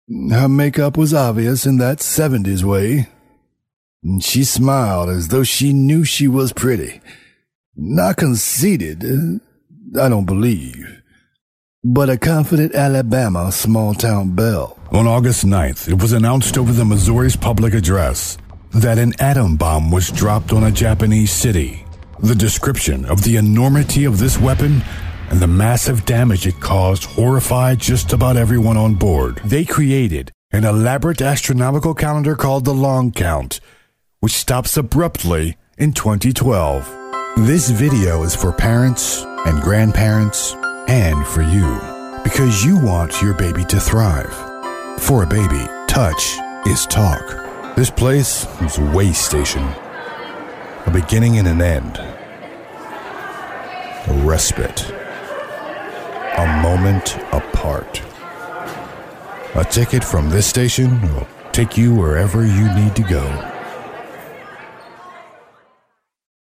Her makeup was obvious in that 70s way. And she smiled as though she knew she was pretty. Not conceited, I don't believe, but a confident Alabama small-town belle. On August 9th, it was announced over the Missouri's public address that an atom bomb was dropped on a Japanese city. The description of the enormity of this weapon and the massive damage it caused horrified just about everyone on board. They created an elaborate astronomical calendar called the Long Count, which stops abruptly in 2012. This video is for parents and grandparents and for you, because you want your baby to thrive. For a baby, touch is talk. This place is a way station, a beginning and an end, a respite, a moment apart. A ticket from this station will take you wherever you need to go.